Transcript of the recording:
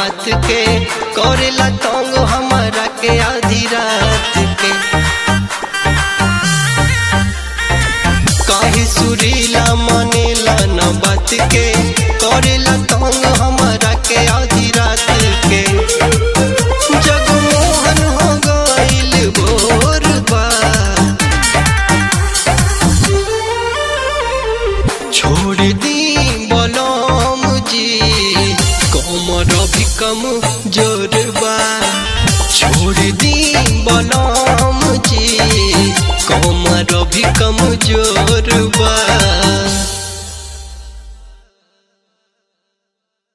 बात के करेला तंग हमारा के आधी रात के। काहे सुरीला मानेला न बात के करेला तंग हमारा के आधी रात के। जगमोहन हो गइल भोर बा छोड़ दी बलम जी कमर भी कम जोर बा। छोड़ दी बलम जी कमर भी कम जोर बा।